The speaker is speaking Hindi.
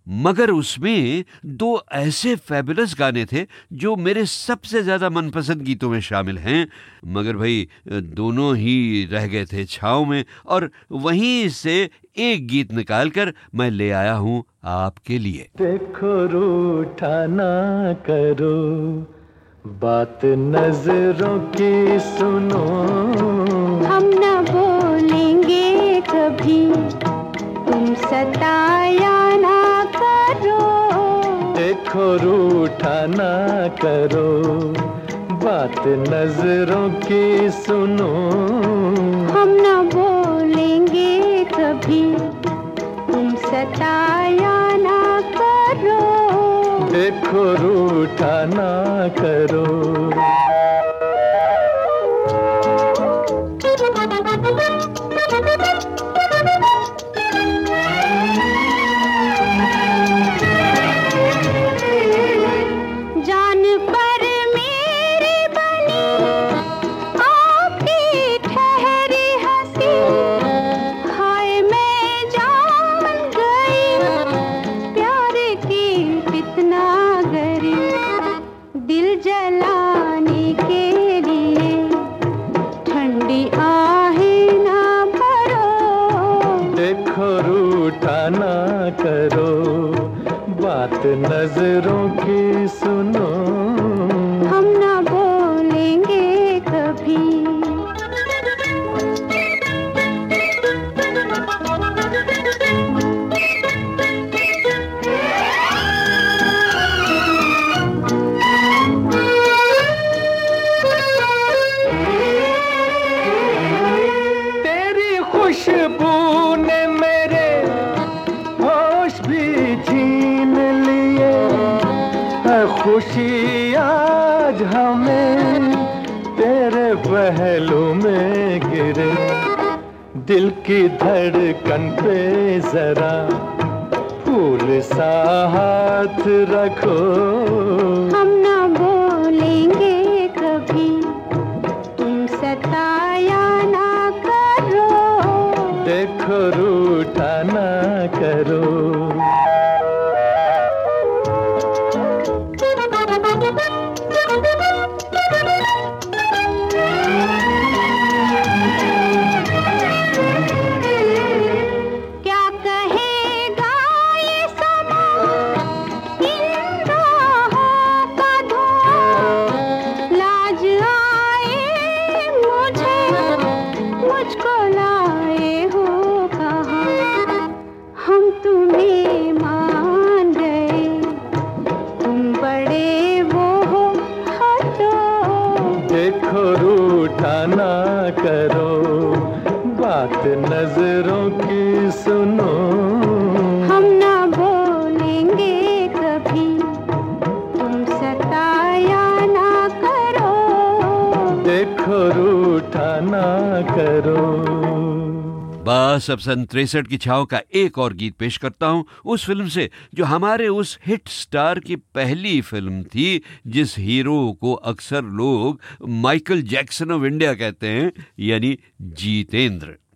मगर उसमें 2 ऐसे फैबुलस गाने थे जो मेरे सबसे ज्यादा मनपसंद गीतों में शामिल हैं, मगर भाई दोनों ही रह गए थे छाँव में, और वहीं से एक गीत निकालकर मैं ले आया हूं आपके लिए। देखो रूठा ना करो, बात नजरों की सुनो, हम न बोलेंगे कभी, तुम सताया ना करो। देखो रूठा ना करो, बात नजरों की सुनो, हम न बोलेंगे कभी, तुम सताया ना करो। देखो रूठा ना करो। जान पर मेरी बनी आपकी ठहरी हंसी, हाय मैं जान गई प्यार की कितना गरी। दिल जलाने के लिए ठंडी आहें ना भरो। देखो रूठा ना करो, बात नजरों की सुनो, हम ना बोलेंगे कभी। तेरी खुशबू ने मेरे होश भी छीन लिए, है खुशी आज हमें तेरे पहलू में गिरे। दिल की धड़कन पे जरा फूल सा हाथ रखो, हम ना बोलेंगे कभी, तुम सताया ना करो। देखो रूठा ना करो। क्या कहेगा ये समा, इन राहों का धुआं। लाज आए मुझे, मुझको लाए हो कहाँ। हम तुम्हें मान गए, तुम बड़े वो हो, हटो। देखो रूठा ना करो, बात नजरों की सुनो, हम ना बोलेंगे कभी, तुम सताया ना करो। देखो रूठा ना करो। बस अब सन 63 की छाव का एक और गीत पेश करता हूं, उस फिल्म से जो हमारे उस हिट स्टार की पहली फिल्म थी, जिस हीरो को अक्सर लोग माइकल जैक्सन ऑफ इंडिया कहते हैं, यानी जीतेंद्र।